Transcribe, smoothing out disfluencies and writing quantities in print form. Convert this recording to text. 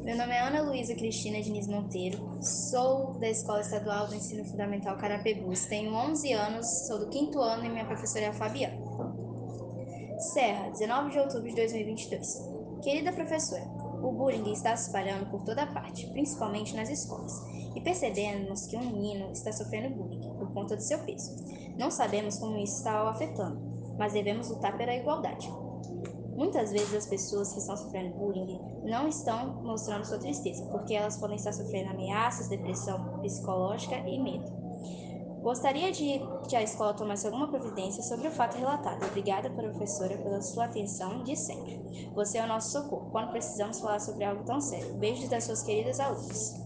Meu nome é Ana Luísa Cristina Diniz Monteiro, sou da Escola Estadual do Ensino Fundamental Carapebus, tenho 11 anos, sou do quinto ano e minha professora é a Fabiana. Serra, 19 de outubro de 2022. Querida professora, o bullying está se espalhando por toda parte, principalmente nas escolas, e percebemos que um menino está sofrendo bullying por conta do seu peso. Não sabemos como isso está o afetando, mas devemos lutar pela igualdade. Muitas vezes as pessoas que estão sofrendo bullying não estão mostrando sua tristeza, porque elas podem estar sofrendo ameaças, depressão psicológica e medo. Gostaria de que a escola tomasse alguma providência sobre o fato relatado. Obrigada, professora, pela sua atenção de sempre. Você é o nosso socorro quando precisamos falar sobre algo tão sério. Beijos das suas queridas alunas.